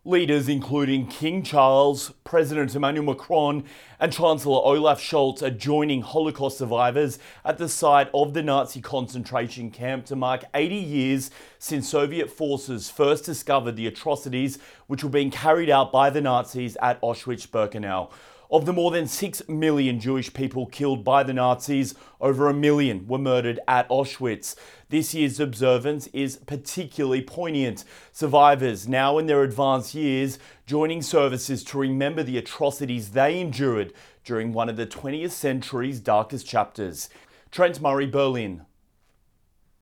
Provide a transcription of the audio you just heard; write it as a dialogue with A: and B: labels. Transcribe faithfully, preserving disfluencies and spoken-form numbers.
A: Leaders including King Charles, President Emmanuel Macron and Chancellor Olaf Scholz are joining Holocaust survivors at the site of the Nazi concentration camp to mark eighty years since Soviet forces first discovered the atrocities which were being carried out by the Nazis at Auschwitz-Birkenau. Of the more than six million Jewish people killed by the Nazis, over a million were murdered at Auschwitz. This year's observance is particularly poignant. Survivors, now in their advanced years, joining services to remember the atrocities they endured during one of the twentieth century's darkest chapters. Trent Murray, Berlin.